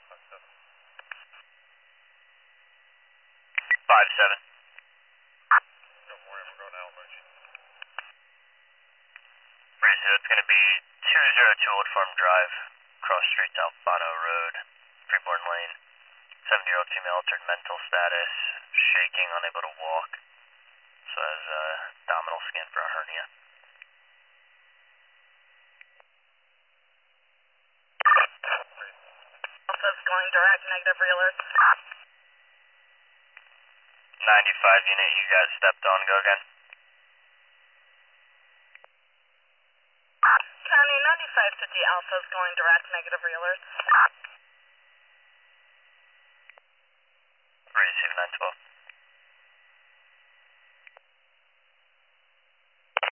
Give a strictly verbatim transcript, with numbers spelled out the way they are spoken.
five seven. Good morning, we're going to elevation. Right, so it's going to be two zero two Old Farm Drive, cross street to Albano Road, Freeborn Lane. seventy-year-old female altered mental status, shaking, unable to walk. So has a abdominal scan for a hernia. Alpha's going direct, negative realers. ninety-five unit, you guys stepped on, go again. County ninety-five fifty Alpha's going direct, negative realers. Receive nine twelve.